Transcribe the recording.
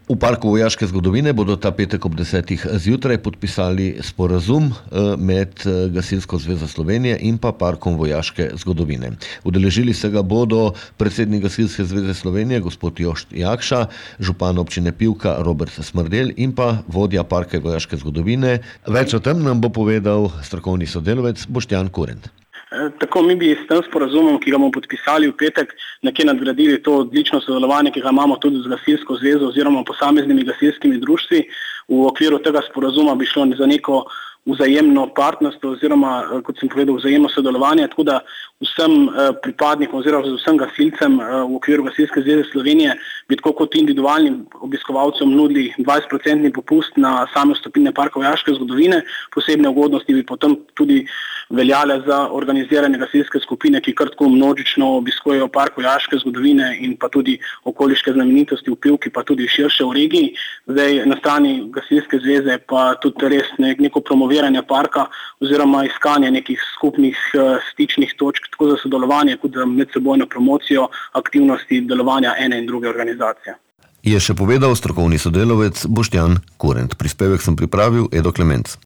V Parku vojaške zgodovine bodo ta petek ob 10. zjutraj podpisali sporazum med Gasilsko zvezo Slovenije in pa Parkom vojaške zgodovine. Udeležili se ga bodo predsednik Gasilske zveze Slovenije, gospod Jošt Jakša, župan občine Pivka Robert Smrdelj in pa vodja Parka vojaške zgodovine. Več o tem nam bo povedal strokovni sodelavec Boštjan Kurent. Tako mi bi s tem sporazumom, ki ga bomo podpisali v petek, nekje nadgradili to odlično sodelovanje, ki ga imamo tudi z Gasilsko zvezo oziroma posameznimi gasilskimi društvi. V okviru tega sporazuma bi šlo za neko vzajemno partnerstvo oziroma, kot sem povedal, vzajemno sodelovanje, tako da vsem pripadnikom oziroma vsem gasilcem v okviru Gasilske zveze Slovenije bi tako kot individualnim obiskovalcem nudili 20% popust na same vstopine Parka vojaške zgodovine. Posebne ugodnosti bi potem tudi veljale za organizirane gasilske skupine, ki kar tako množično obiskujejo Park vojaške zgodovine in pa tudi okoliške znamenitosti v Pivki, pa tudi širše v regiji. Zdaj na strani Gasilske zveze pa tudi res neko promoviranje parka oziroma iskanje nekih skupnih stičnih točk, tako za sodelovanje kot za medsebojno promocijo aktivnosti delovanja ene in druge organizacije. Je še povedal strokovni sodelavec Boštjan Kurent. Prispevek sem pripravil Edo Klemenc.